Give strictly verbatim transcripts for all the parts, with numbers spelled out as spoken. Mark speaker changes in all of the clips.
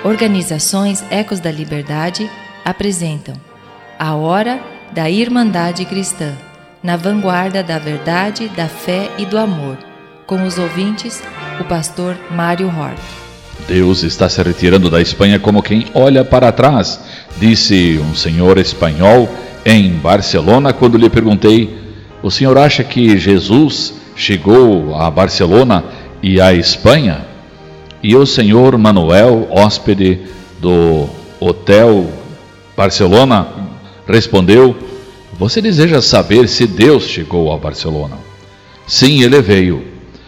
Speaker 1: Organizações Ecos da Liberdade apresentam A Hora da Irmandade Cristã, na vanguarda da verdade, da fé e do amor, com os ouvintes, o pastor Mário Hort.
Speaker 2: Deus está se retirando da Espanha como quem olha para trás, disse um senhor espanhol em Barcelona quando lhe perguntei: o senhor acha que Jesus chegou a Barcelona e à Espanha? E o senhor Manuel, hóspede do Hotel Barcelona, respondeu: você deseja saber se Deus chegou a Barcelona? Sim, ele veio,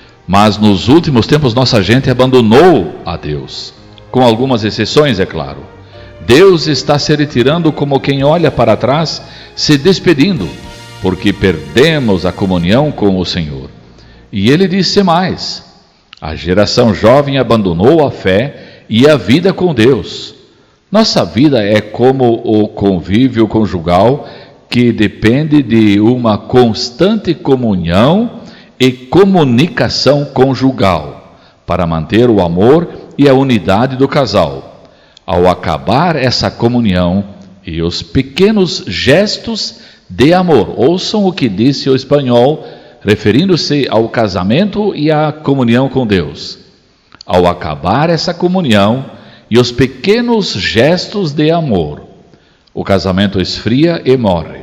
Speaker 2: mas nos últimos tempos nossa gente abandonou a Deus, com algumas exceções, é claro. Deus está se retirando como quem olha para trás, se despedindo, porque perdemos a comunhão com o Senhor. E ele disse mais: a geração jovem abandonou a fé e a vida com Deus. Nossa vida é como o convívio conjugal, que depende de uma constante comunhão e comunicação conjugal, para manter o amor e a unidade do casal. Ao acabar essa comunhão e os pequenos gestos de amor, ouçam o que disse o espanhol, referindo-se ao casamento e à comunhão com Deus. Ao acabar essa comunhão e os pequenos gestos de amor, o casamento esfria e morre.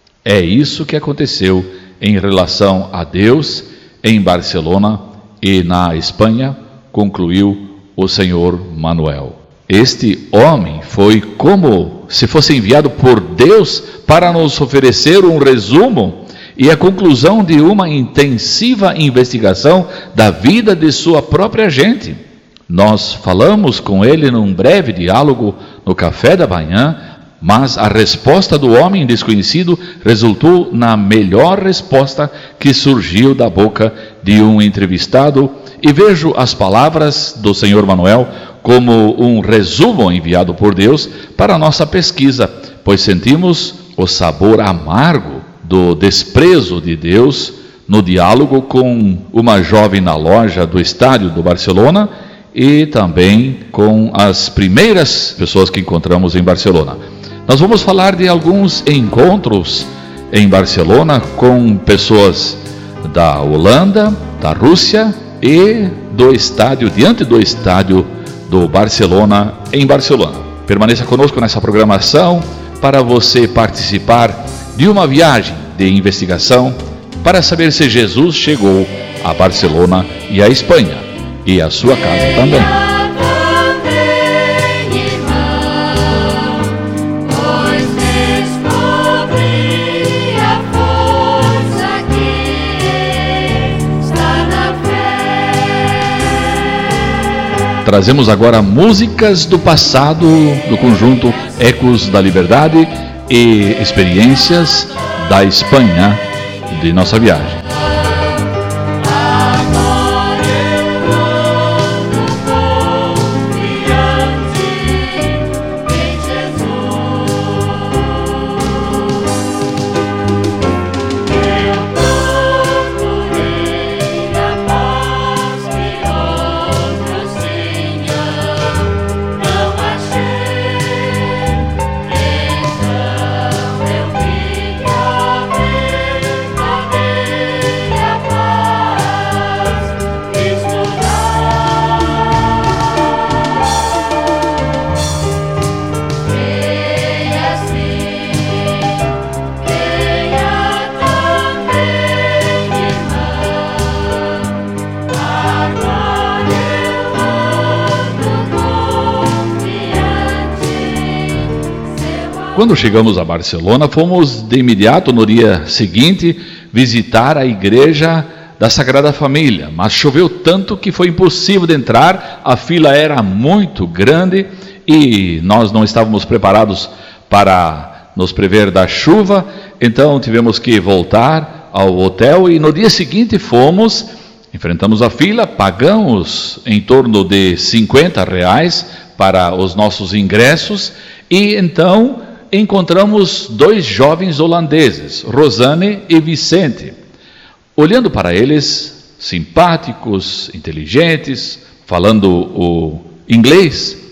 Speaker 2: É isso que aconteceu em relação a Deus em Barcelona e na Espanha, concluiu o senhor Manuel. Este homem foi como se fosse enviado por Deus para nos oferecer um resumo e a conclusão de uma intensiva investigação da vida de sua própria gente. Nós falamos com ele num breve diálogo no café da manhã, mas a resposta do homem desconhecido resultou na melhor resposta que surgiu da boca de um entrevistado, e vejo as palavras do senhor Manuel como um resumo enviado por Deus para a nossa pesquisa, pois sentimos o sabor amargo do desprezo de Deus no diálogo com uma jovem na loja do estádio do Barcelona e também com as primeiras pessoas que encontramos em Barcelona. Nós vamos falar de alguns encontros em Barcelona com pessoas da Holanda, da Rússia e do estádio, diante do estádio do Barcelona, em Barcelona. Permaneça conosco nessa programação para você participar de uma viagem de investigação para saber se Jesus chegou a Barcelona e a Espanha e a sua casa também. Trazemos agora músicas do passado do conjunto Ecos da Liberdade e experiências da Espanha de nossa viagem. Quando chegamos a Barcelona, fomos de imediato, no dia seguinte, visitar a igreja da Sagrada Família, mas choveu tanto que foi impossível de entrar, a fila era muito grande e nós não estávamos preparados para nos prever da chuva, então tivemos que voltar ao hotel e no dia seguinte fomos, enfrentamos a fila, pagamos em torno de cinquenta reais para os nossos ingressos e então encontramos dois jovens holandeses, Rosane e Vicente. Olhando para eles, simpáticos, inteligentes, falando o inglês,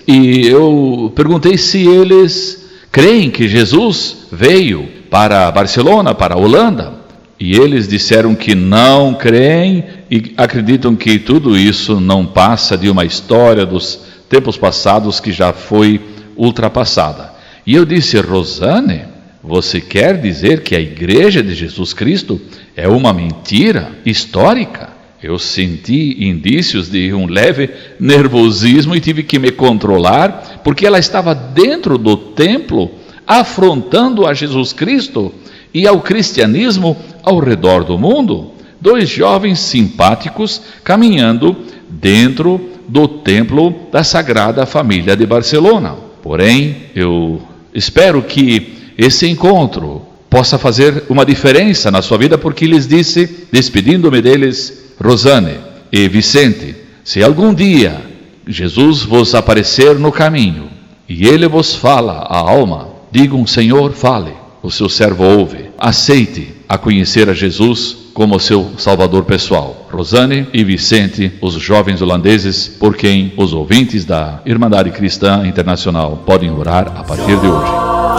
Speaker 2: e eu perguntei se eles creem que Jesus veio para Barcelona, para a Holanda, e eles disseram que não creem e acreditam que tudo isso não passa de uma história dos tempos passados que já foi ultrapassada. E eu disse: Rosane, você quer dizer que a Igreja de Jesus Cristo é uma mentira histórica? Eu senti indícios de um leve nervosismo e tive que me controlar, porque ela estava dentro do templo, afrontando a Jesus Cristo e ao cristianismo ao redor do mundo. Dois jovens simpáticos caminhando dentro do templo da Sagrada Família de Barcelona. Porém, eu espero que esse encontro possa fazer uma diferença na sua vida, porque lhes disse, despedindo-me deles: Rosane e Vicente, se algum dia Jesus vos aparecer no caminho e ele vos fala a alma, digam: Senhor, fale, o seu servo ouve. Aceite a conhecer a Jesus como seu salvador pessoal. Rosane e Vicente, os jovens holandeses, por quem os ouvintes da Irmandade Cristã Internacional podem orar a partir de hoje.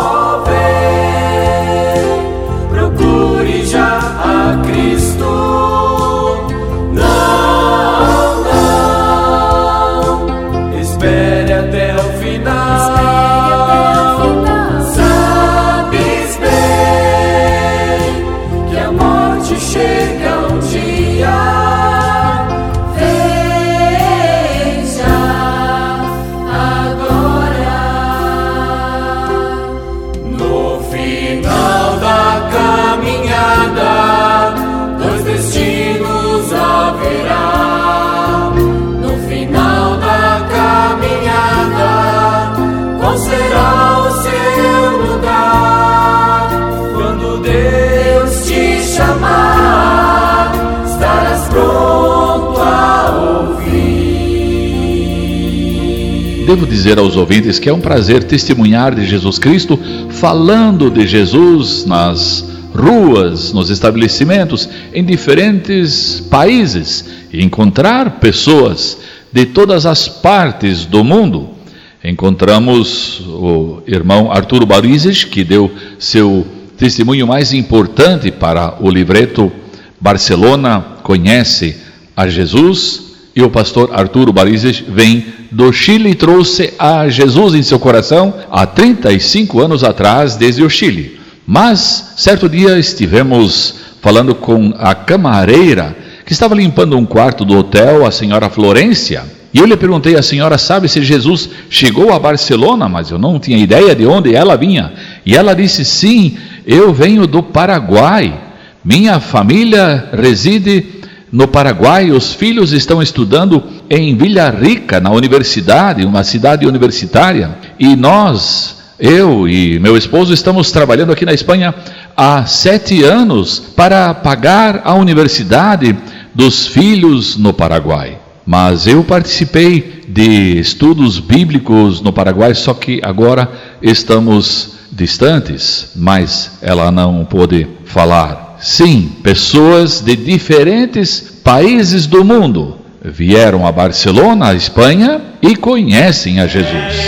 Speaker 3: Procure já a Cristo. Não, não, espere até o final. Sabes bem que a morte chega um dia. Veja agora, no final da caminhada, dois destinos haverá. No final da caminhada, qual será o seu lugar? Quando Deus te chamar, estarás pronto a ouvir.
Speaker 2: Devo dizer aos ouvintes que é um prazer testemunhar de Jesus Cristo, falando de Jesus nas ruas, nos estabelecimentos, em diferentes países, e encontrar pessoas de todas as partes do mundo. Encontramos o irmão Arturo Barizes, que deu seu testemunho mais importante para o livreto Barcelona Conhece a Jesus, e o pastor Arturo Barizes vem do Chile e trouxe a Jesus em seu coração há trinta e cinco anos atrás, desde o Chile. Mas, certo dia, estivemos falando com a camareira que estava limpando um quarto do hotel, a senhora Florência, e eu lhe perguntei: a senhora sabe se Jesus chegou a Barcelona? Mas eu não tinha ideia de onde ela vinha. E ela disse: sim, eu venho do Paraguai, minha família reside no Paraguai, os filhos estão estudando em Villarrica, na universidade, uma cidade universitária, e nós, eu e meu esposo, estamos trabalhando aqui na Espanha há sete anos para pagar a universidade dos filhos no Paraguai. Mas eu participei de estudos bíblicos no Paraguai, só que agora estamos distantes, mas ela não pôde falar. Sim, pessoas de diferentes países do mundo vieram a Barcelona, a Espanha, e conhecem a Jesus.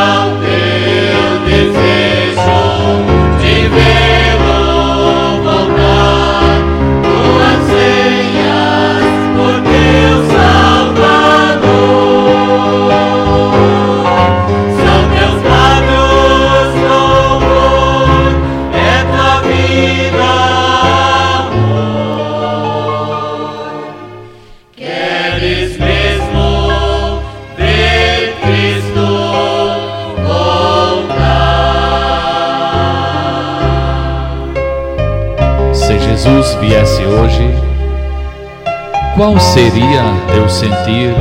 Speaker 4: Jesus viesse hoje, qual seria teu sentir?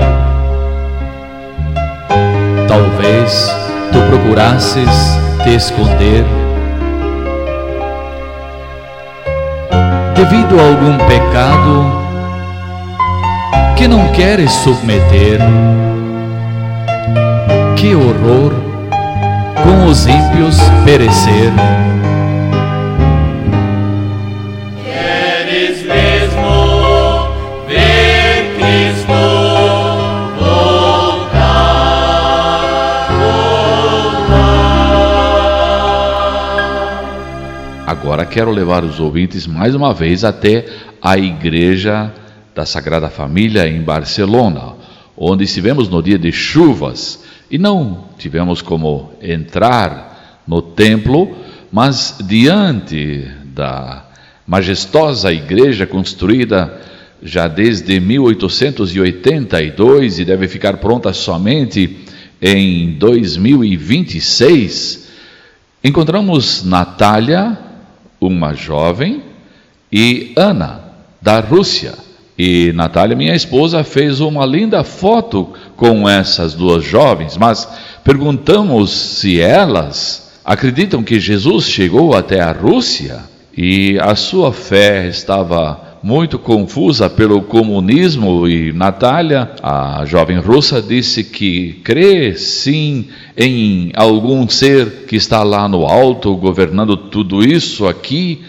Speaker 4: Talvez tu procurasses te esconder devido a algum pecado que não queres submeter. Que horror com os ímpios perecer.
Speaker 2: agora quero levar os ouvintes mais uma vez até a Igreja da Sagrada Família em Barcelona, onde estivemos no dia de chuvas e não tivemos como entrar no templo, mas diante da majestosa igreja construída já desde mil oitocentos e oitenta e dois e deve ficar pronta somente em dois mil e vinte e seis, encontramos Natália, uma jovem, e Ana, da Rússia. E Natália, minha esposa, fez uma linda foto com essas duas jovens, mas perguntamos se elas acreditam que Jesus chegou até a Rússia, e a sua fé estava muito confusa pelo comunismo, e Natália, a jovem russa, disse que crê sim em algum ser que está lá no alto governando tudo isso aqui,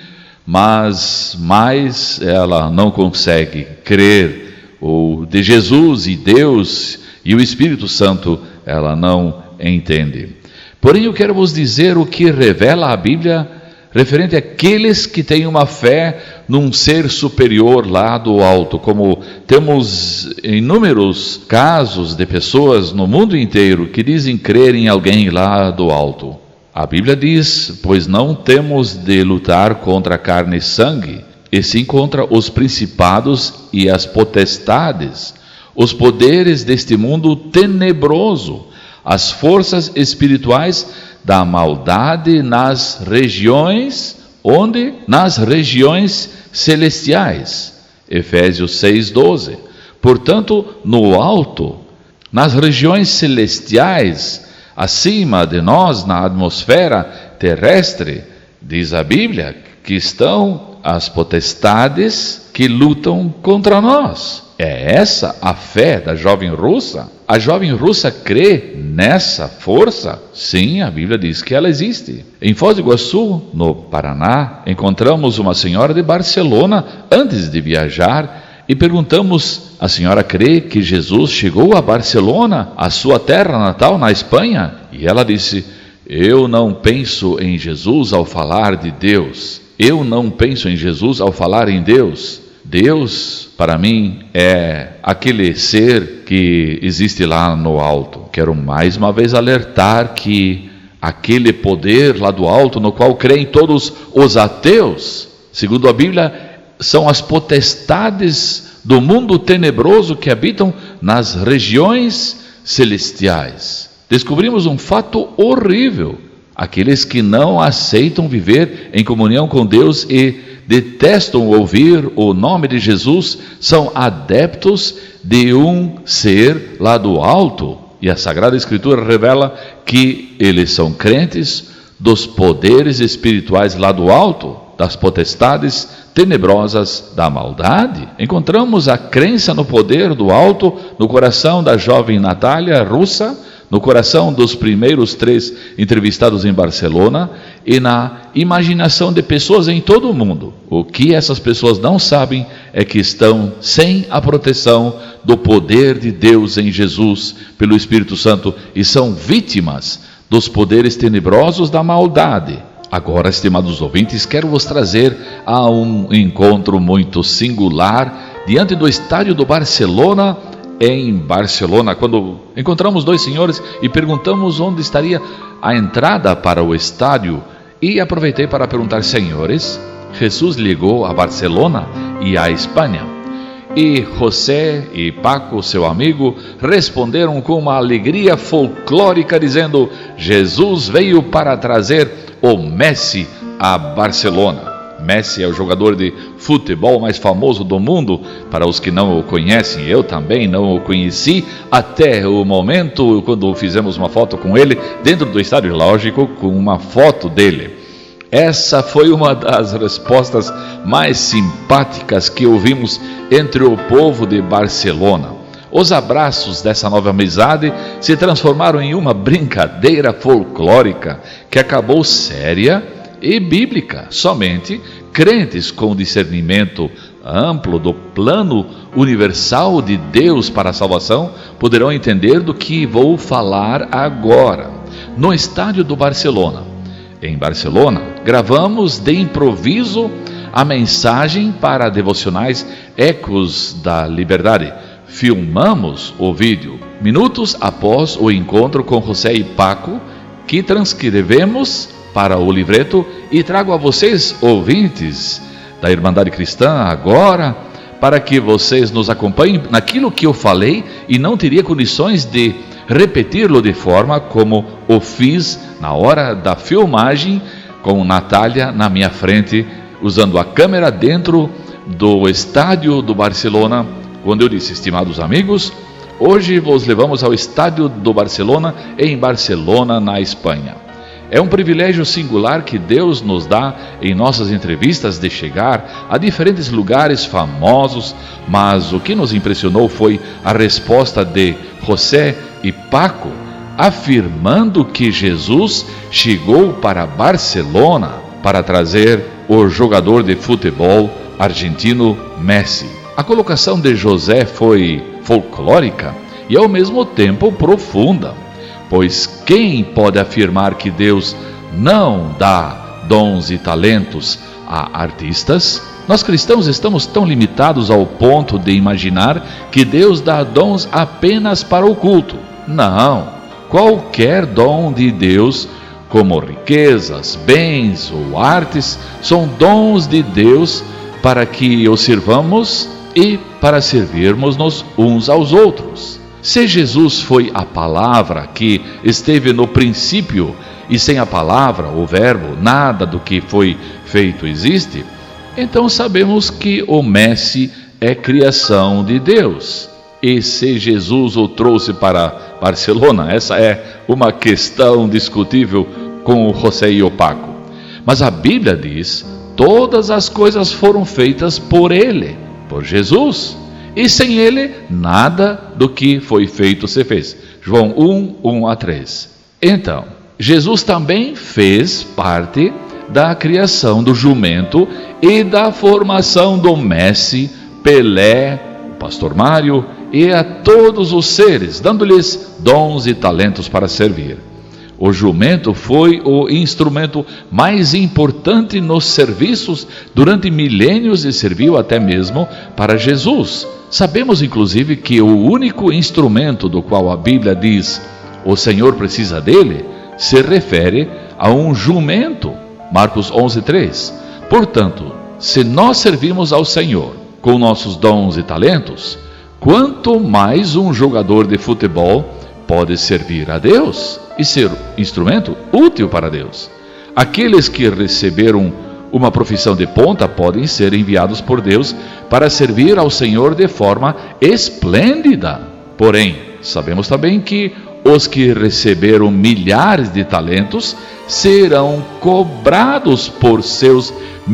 Speaker 2: mas mais ela não consegue crer o de Jesus e Deus e o Espírito Santo, ela não entende. Porém, eu quero vos dizer o que revela a Bíblia referente àqueles que têm uma fé num ser superior lá do alto, como temos inúmeros casos de pessoas no mundo inteiro que dizem crer em alguém lá do alto. A Bíblia diz: pois não temos de lutar contra carne e sangue, e sim contra os principados e as potestades, os poderes deste mundo tenebroso, as forças espirituais da maldade nas regiões, onde? Nas regiões celestiais. Efésios seis, doze. Portanto, no alto, nas regiões celestiais, acima de nós, na atmosfera terrestre, diz a Bíblia, que estão as potestades que lutam contra nós. É essa a fé da jovem russa? A jovem russa crê nessa força? Sim, a Bíblia diz que ela existe. Em Foz do Iguaçu, no Paraná, encontramos uma senhora de Barcelona antes de viajar e perguntamos: a senhora crê que Jesus chegou a Barcelona, a sua terra natal na Espanha? E ela disse: eu não penso em Jesus ao falar de Deus. Eu não penso em Jesus ao falar em Deus. Deus, para mim, é aquele ser que existe lá no alto. Quero mais uma vez alertar que aquele poder lá do alto, no qual creem todos os ateus, segundo a Bíblia, são as potestades do mundo tenebroso que habitam nas regiões celestiais. Descobrimos um fato horrível: aqueles que não aceitam viver em comunhão com Deus e detestam ouvir o nome de Jesus são adeptos de um ser lá do alto. E a Sagrada Escritura revela que eles são crentes dos poderes espirituais lá do alto, das potestades tenebrosas da maldade. Encontramos a crença no poder do alto no coração da jovem Natália russa, no coração dos primeiros três entrevistados em Barcelona e na imaginação de pessoas em todo o mundo. O que essas pessoas não sabem é que estão sem a proteção do poder de Deus em Jesus pelo Espírito Santo e são vítimas dos poderes tenebrosos da maldade. Agora, estimados ouvintes, quero vos trazer a um encontro muito singular diante do estádio do Barcelona, em Barcelona, quando encontramos dois senhores e perguntamos onde estaria a entrada para o estádio, e aproveitei para perguntar: senhores, Jesus ligou a Barcelona e a Espanha? E José e Paco, seu amigo, responderam com uma alegria folclórica, dizendo: Jesus veio para trazer o Messi a Barcelona. Messi é o jogador de futebol mais famoso do mundo. Para os que não o conhecem, eu também não o conheci até o momento quando fizemos uma foto com ele dentro do estádio, lógico, com uma foto dele. Essa foi uma das respostas mais simpáticas que ouvimos entre o povo de Barcelona. Os abraços dessa nova amizade se transformaram em uma brincadeira folclórica que acabou séria e bíblica. Somente crentes com discernimento amplo do plano universal de Deus para a salvação poderão entender do que vou falar agora. No estádio do Barcelona, em Barcelona, gravamos de improviso a mensagem para devocionais Ecos da Liberdade. Filmamos o vídeo minutos após o encontro com José e Paco, que transcrevemos para o livreto e trago a vocês, ouvintes da Irmandade Cristã, agora, para que vocês nos acompanhem naquilo que eu falei e não teria condições de repeti-lo de forma como o fiz na hora da filmagem com Natália na minha frente, usando a câmera dentro do estádio do Barcelona, quando eu disse: estimados amigos, hoje vos levamos ao estádio do Barcelona, em Barcelona, na Espanha. É um privilégio singular que Deus nos dá em nossas entrevistas de chegar a diferentes lugares famosos, mas o que nos impressionou foi a resposta de José e Paco, afirmando que Jesus chegou para Barcelona para trazer o jogador de futebol argentino Messi. A colocação de José foi folclórica e ao mesmo tempo profunda, pois quem pode afirmar que Deus não dá dons e talentos a artistas? Nós cristãos estamos tão limitados ao ponto de imaginar que Deus dá dons apenas para o culto. Não, qualquer dom de Deus, como riquezas, bens ou artes, são dons de Deus para que o sirvamos e para servirmos-nos uns aos outros. Se Jesus foi a palavra que esteve no princípio, e sem a palavra, o verbo, nada do que foi feito existe, então sabemos que o Messi é criação de Deus. E se Jesus o trouxe para Barcelona, essa é uma questão discutível com o José e o Paco. Mas a Bíblia diz: todas as coisas foram feitas por Ele, por Jesus. E sem Ele, nada do que foi feito se fez. João um, um a três. Então, Jesus também fez parte da criação do jumento e da formação do Messi, Pelé, o pastor Mário e a todos os seres, dando-lhes dons e talentos para servir. O jumento foi o instrumento mais importante nos serviços durante milênios e serviu até mesmo para Jesus. Sabemos inclusive que o único instrumento do qual a Bíblia diz o Senhor precisa dele se refere a um jumento, Marcos onze, três. Portanto, se nós servimos ao Senhor com nossos dons e talentos, quanto mais um jogador de futebol pode servir a Deus e ser instrumento útil para Deus. Aqueles que receberam uma profissão de ponta podem ser enviados por Deus para servir ao Senhor de forma esplêndida. Porém, sabemos também que os que receberam milhares de talentos serão cobrados por seus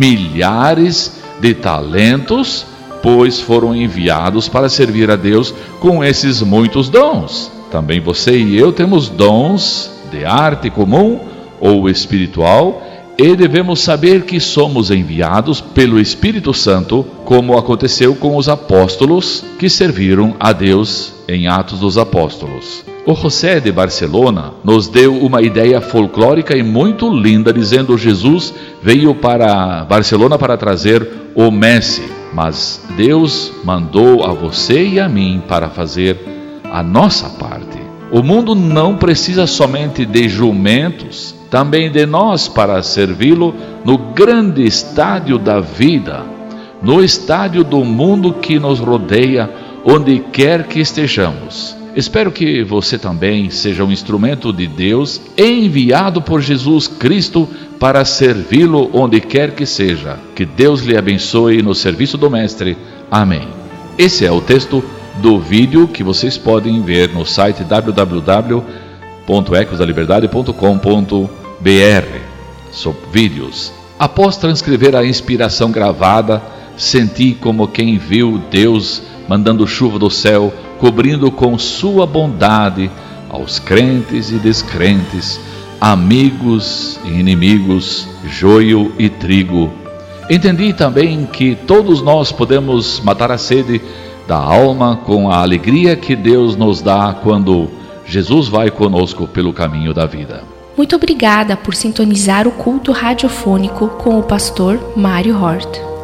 Speaker 2: milhares de talentos, pois foram enviados para servir a Deus com esses muitos dons. Também você e eu temos dons de arte comum ou espiritual e devemos saber que somos enviados pelo Espírito Santo, como aconteceu com os apóstolos que serviram a Deus em Atos dos Apóstolos. O José de Barcelona nos deu uma ideia folclórica e muito linda, dizendo: Jesus veio para Barcelona para trazer o Messi, mas Deus mandou a você e a mim para fazer a nossa parte. O mundo não precisa somente de jumentos, também de nós para servi-lo no grande estádio da vida, no estádio do mundo que nos rodeia, onde quer que estejamos. Espero que você também seja um instrumento de Deus, enviado por Jesus Cristo para servi-lo onde quer que seja. Que Deus lhe abençoe no serviço do Mestre. Amém. Esse é o texto do vídeo que vocês podem ver no site w w w ponto ecos da liberdade ponto com ponto b r. Sobre vídeos. Após transcrever a inspiração gravada, senti como quem viu Deus mandando chuva do céu, cobrindo com sua bondade aos crentes e descrentes, amigos e inimigos, joio e trigo. Entendi também que todos nós podemos matar a sede da alma com a alegria que Deus nos dá quando Jesus vai conosco pelo caminho da vida.
Speaker 5: Muito obrigada por sintonizar o culto radiofônico com o pastor Mário Hort.